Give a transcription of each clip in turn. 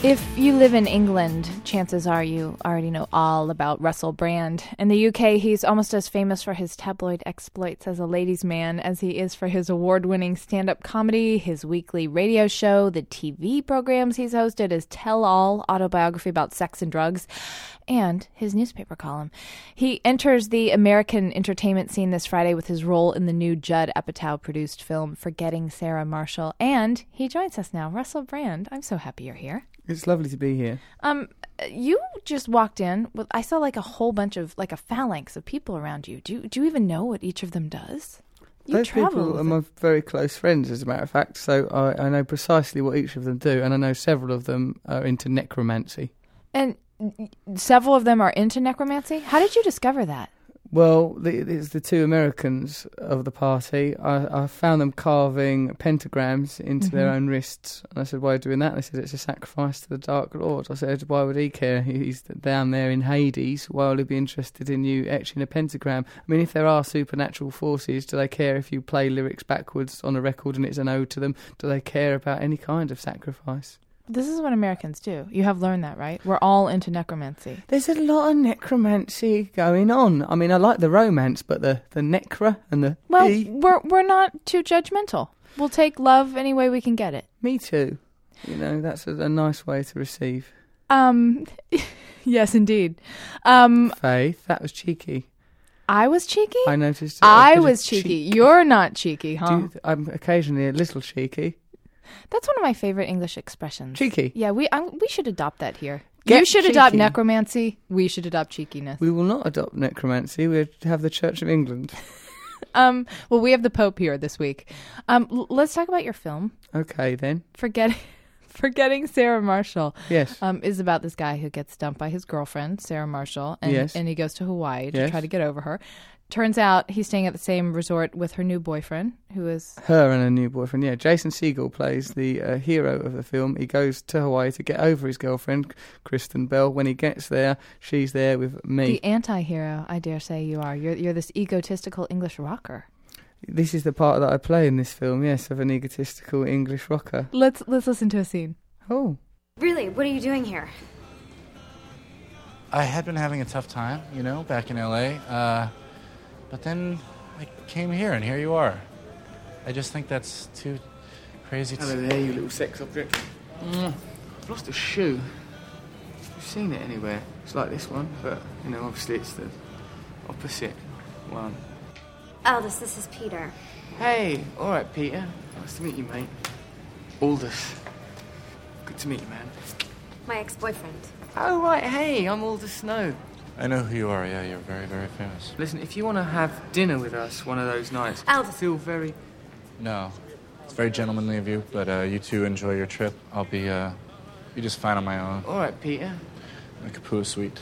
If you live in England, chances are you already know all about Russell Brand. In the UK, he's almost as famous for his tabloid exploits as a ladies' man as he is for his award-winning stand-up comedy, his weekly radio show, the TV programs he's hosted, his tell-all autobiography about sex and drugs, and his newspaper column. He enters the American entertainment scene this Friday with his role in the new Judd Apatow-produced film Forgetting Sarah Marshall, and he joins us now. Russell Brand, I'm so happy you're here. It's lovely to be here. You just walked in with, I saw like a whole bunch of, like a phalanx of people around you. Do you even know what each of them does? Those people are my very close friends, as a matter of fact, so I know precisely what each of them do, and I know several of them are into necromancy. And several of them are into necromancy? How did you discover that? Well, it's the two Americans of the party. I found them carving pentagrams into their own wrists. And I said, why are you doing that? And they said, it's a sacrifice to the Dark Lord. I said, why would he care? He's down there in Hades. Why would he be interested in you etching a pentagram? I mean, if there are supernatural forces, do they care if you play lyrics backwards on a record and it's an ode to them? Do they care about any kind of sacrifice? This is what Americans do. You have learned that, right? We're all into necromancy. There's a lot of necromancy going on. I mean, I like the romance, but the necra and the... Well, we're not too judgmental. We'll take love any way we can get it. Me too. You know, that's a nice way to receive. Yes, indeed. Faith, that was cheeky. I was cheeky? I noticed. I was cheeky. You're not cheeky, huh? I'm occasionally a little cheeky. That's one of my favorite English expressions. Cheeky. Yeah, we should adopt that here. Get you should cheeky. adopt necromancy. We should adopt cheekiness. We will not adopt necromancy. We have the Church of England. Well, we have the Pope here this week. Let's talk about your film. Okay, then. Forgetting Sarah Marshall. Yes. Is about this guy who gets dumped by his girlfriend, Sarah Marshall, and he goes to Hawaii to try to get over her. Turns out he's staying at the same resort with her new boyfriend, who is... Her and her new boyfriend, yeah. Jason Segel plays the hero of the film. He goes to Hawaii to get over his girlfriend, Kristen Bell. When he gets there, she's there with me. The anti-hero, I dare say you are. You're this egotistical English rocker. This is the part that I play in this film, yes, of an egotistical English rocker. Let's listen to a scene. Oh. Really, what are you doing here? I had been having a tough time, back in L.A., but then I came here, and here you are. I just think that's too crazy to... Hello there, you little sex object. I've lost a shoe. You've seen it anywhere. It's like this one, but, obviously it's the opposite one. Aldous, this is Peter. Hey, all right, Peter. Nice to meet you, mate. Aldous. Good to meet you, man. My ex-boyfriend. Oh, right, hey, I'm Aldous Snow. I know who you are, yeah, you're very, very famous. Listen, if you want to have dinner with us one of those nights, Aldous. feel very... No, it's very gentlemanly of you, but you two enjoy your trip. I'll be just fine on my own. All right, Peter. In the Kapua suite.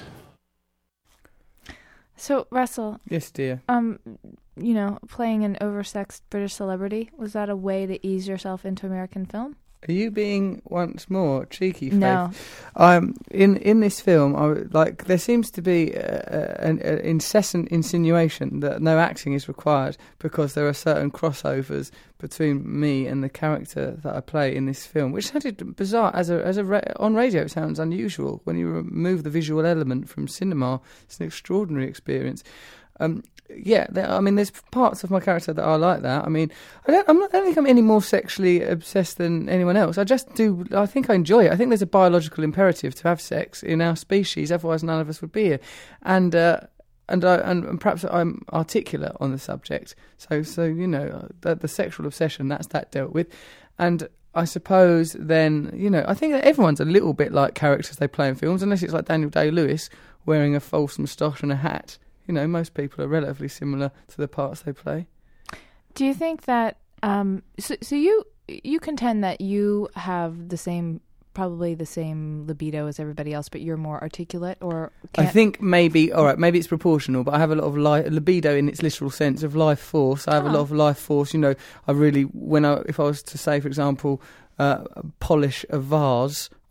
So, Russell... Yes, dear. Playing an oversexed British celebrity, was that a way to ease yourself into American film? Are you being once more cheeky, Faith? No. In this film, there seems to be an incessant insinuation that no acting is required because there are certain crossovers between me and the character that I play in this film, which sounded bizarre. On radio, it sounds unusual. When you remove the visual element from cinema, it's an extraordinary experience. There's parts of my character that are like that. I mean, I don't think I'm any more sexually obsessed than anyone else. I think I enjoy it. I think there's a biological imperative to have sex in our species, otherwise none of us would be here. And perhaps I'm articulate on the subject. So the sexual obsession, that's that dealt with. And I suppose then, I think that everyone's a little bit like characters they play in films, unless it's like Daniel Day-Lewis wearing a false moustache and a hat. Most people are relatively similar to the parts they play. Do you think that... So you contend that you have probably the same libido as everybody else, but you're more articulate, or... I think maybe it's proportional, but I have a lot of libido in its literal sense of life force. I have a lot of life force. I really... if I was to say, for example, polish a vase...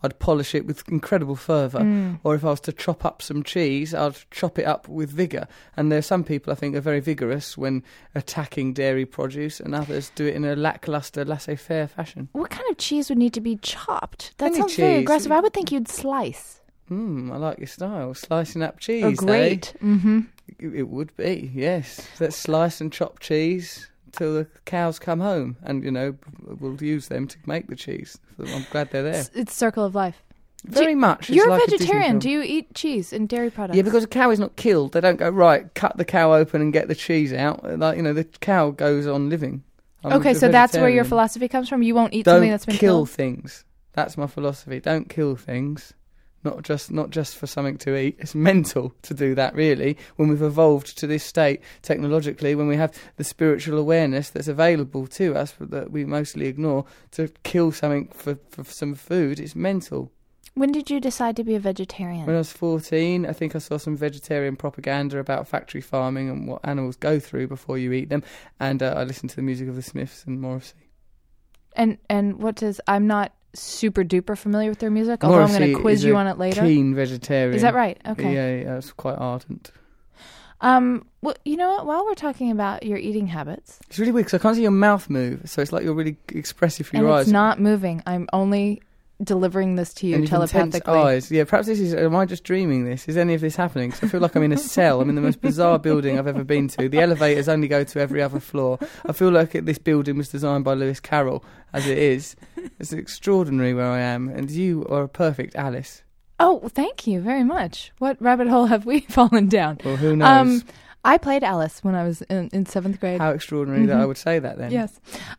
I'd polish it with incredible fervour. Or if I was to chop up some cheese, I'd chop it up with vigour. And there are some people I think are very vigorous when attacking dairy produce, and others do it in a lacklustre, laissez-faire fashion. What kind of cheese would need to be chopped? That Any sounds very cheese. aggressive. I would think you'd slice. I like your style. Slicing up cheese, Oh, great. eh? Mm-hmm. It would be, yes. Let's slice and chop cheese till the cows come home, and we'll use them to make the cheese. So I'm glad they're there. It's circle of life. Very much. It's You're like a a Disney vegetarian. film. Do you eat cheese and dairy products? Yeah, because a cow is not killed. They don't go, right, cut the cow open and get the cheese out. The cow goes on living. I'm Okay, a so that's where your vegetarian. philosophy comes from? You won't eat Don't something that's been kill killed? things. That's my philosophy. Don't kill things. Not just for something to eat. It's mental to do that, really, when we've evolved to this state technologically, when we have the spiritual awareness that's available to us but that we mostly ignore. To kill something for some food, it's mental. When did you decide to be a vegetarian? When I was 14, I think I saw some vegetarian propaganda about factory farming and what animals go through before you eat them, and I listened to the music of the Smiths and Morrissey. And what does... I'm not super duper familiar with their music, although I'm going to quiz you on it later. Keen vegetarian. Is that right? Okay. Yeah, it's quite ardent. Well, you know what? While we're talking about your eating habits... It's really weird because I can't see your mouth move, so it's like you're really expressive for and your eyes. it's not moving. I'm only delivering this to you and telepathically. Intense eyes. Yeah, perhaps this is... Am I just dreaming this? Is any of this happening? Because I feel like I'm in a cell. I'm in the most bizarre building I've ever been to. The elevators only go to every other floor. I feel like this building was designed by Lewis Carroll, as it is. It's extraordinary where I am, and you are a perfect Alice. Oh, thank you very much. What rabbit hole have we fallen down? Well, who knows? I played Alice when I was in 7th grade. How extraordinary that I would say that then. Yes.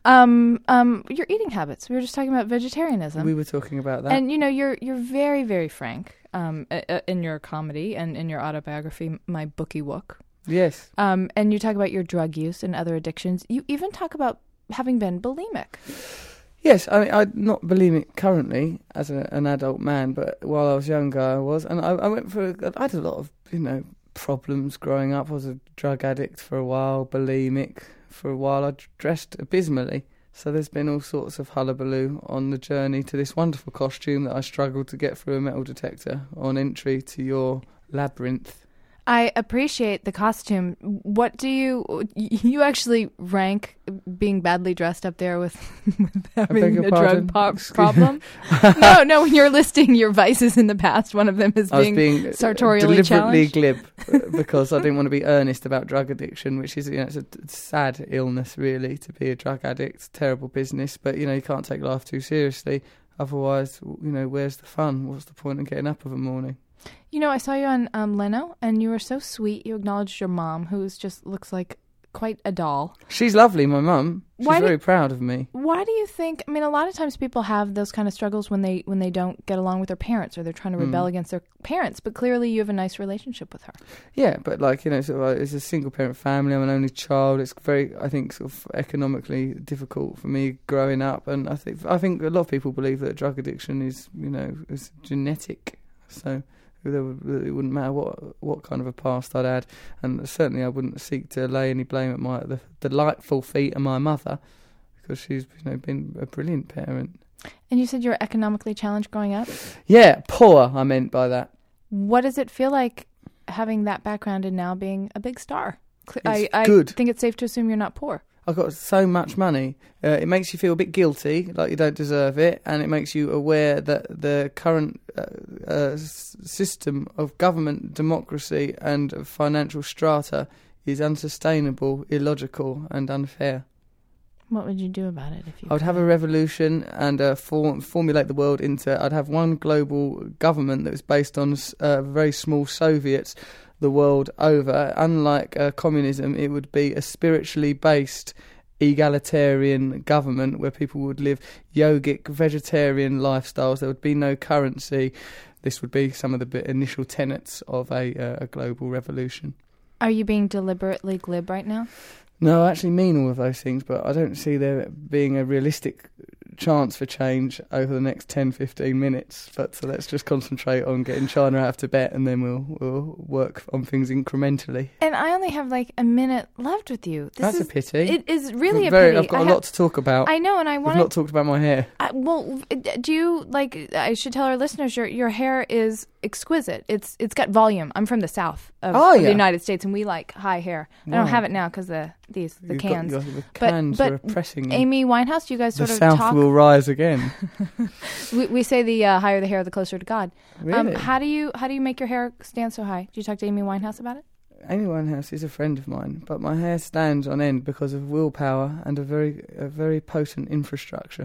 Your eating habits. We were just talking about vegetarianism. We were talking about that. And, you're very, very frank in your comedy and in your autobiography, My Bookie Wook. Yes. And you talk about your drug use and other addictions. You even talk about having been bulimic. Yes, I mean, I'm not bulimic currently as an adult man, but while I was younger I was. And I had a lot of, problems growing up. I was a drug addict for a while, bulimic for a while. I dressed abysmally. So there's been all sorts of hullabaloo on the journey to this wonderful costume that I struggled to get through a metal detector on entry to your labyrinth. I appreciate the costume. What do you actually rank being badly dressed up there with having a drug problem? No, when you're listing your vices in the past, one of them is being sartorially deliberately challenged. glib because I didn't want to be earnest about drug addiction, which is, it's a sad illness really to be a drug addict, terrible business, but you can't take life too seriously. Otherwise, where's the fun? What's the point in getting up of a morning? I saw you on Leno, and you were so sweet. You acknowledged your mom, who just looks like quite a doll. She's lovely, my mum. She's very proud of me. Why do you think... a lot of times people have those kind of struggles when they don't get along with their parents, or they're trying to rebel against their parents, but clearly you have a nice relationship with her. Yeah, but it's a single-parent family. I'm an only child. It's very, I think, sort of economically difficult for me growing up, and I think a lot of people believe that drug addiction is, is genetic, so... It wouldn't matter what kind of a past I'd had, and certainly I wouldn't seek to lay any blame at the delightful feet of my mother, because she's been a brilliant parent. And you said you were economically challenged growing up? Yeah, poor, I meant by that. What does it feel like having that background and now being a big star? It's I good. think it's safe to assume you're not poor. I've got so much money. It makes you feel a bit guilty, like you don't deserve it, and it makes you aware that the current system of government, democracy and financial strata is unsustainable, illogical and unfair. What would you do about it if you... I would have a revolution and formulate the world into... I'd have one global government that was based on very small Soviets the world over. Unlike communism, it would be a spiritually based egalitarian government where people would live yogic vegetarian lifestyles. There would be no currency. This would be some of the initial tenets of a global revolution. Are you being deliberately glib right now? No, I actually mean all of those things, but I don't see there being a realistic chance for change over the next 10-15 minutes, but so let's just concentrate on getting China out of Tibet, and then we'll work on things incrementally. And I only have like a minute left with you. That's a pity. It is really a pity. I've got a lot to talk about. I know, and I want We've not talked about my hair. Well, do you like? I should tell our listeners your hair is exquisite. It's got volume. I'm from the south of the United States, and we like high hair. Wow. I don't have it now because the cans. The cans are oppressing you. Amy Winehouse, you guys sort of talk. The talk. South will rise again. we say the higher the hair, the closer to God. Really? How do you make your hair stand so high? Did you talk to Amy Winehouse about it? Amy Winehouse is a friend of mine, but my hair stands on end because of willpower and a very potent infrastructure.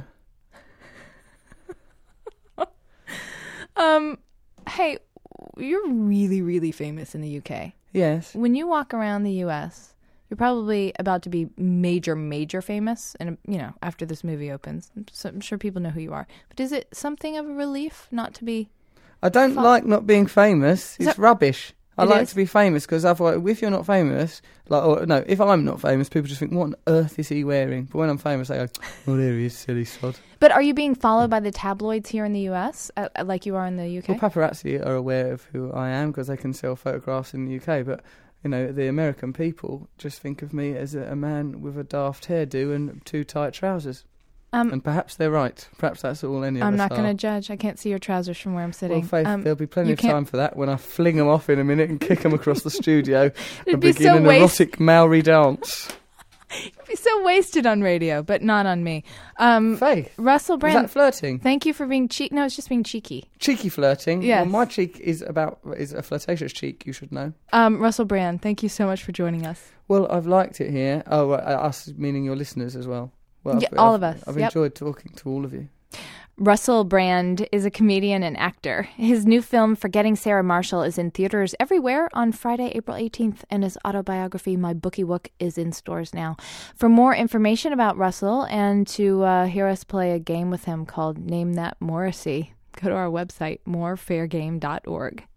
Hey, you're really, really famous in the UK. Yes. When you walk around the US, you're probably about to be major famous, and after this movie opens. So I'm sure people know who you are. But is it something of a relief not to be? I don't like not being famous. It's rubbish. I like to be famous because otherwise, if you're not famous, if I'm not famous, people just think, what on earth is he wearing? But when I'm famous, they go, oh, there he is, silly sod. But are you being followed by the tabloids here in the US, like you are in the UK? Well, paparazzi are aware of who I am because they can sell photographs in the UK, but the American people just think of me as a man with a daft hairdo and too tight trousers. And perhaps they're right. Perhaps that's all any of us are. I'm not going to judge. I can't see your trousers from where I'm sitting. Well, Faith, there'll be plenty of time for that when I fling them off in a minute and kick them across the studio and begin an erotic Maori dance. You'd be so wasted on radio, but not on me. Faith. Russell Brand. Is that flirting? Thank you for being cheeky. No, it's just being cheeky. Cheeky flirting? Yes. Well, my cheek is a flirtatious cheek, you should know. Russell Brand, thank you so much for joining us. Well, I've liked it here. Oh, us meaning your listeners as well. Well, yeah, all of us. I've enjoyed talking to all of you. Russell Brand is a comedian and actor. His new film, Forgetting Sarah Marshall, is in theaters everywhere on Friday, April 18th, and his autobiography, My Bookie Wook, is in stores now. For more information about Russell and to hear us play a game with him called Name That Morrissey, go to our website, morefairgame.org.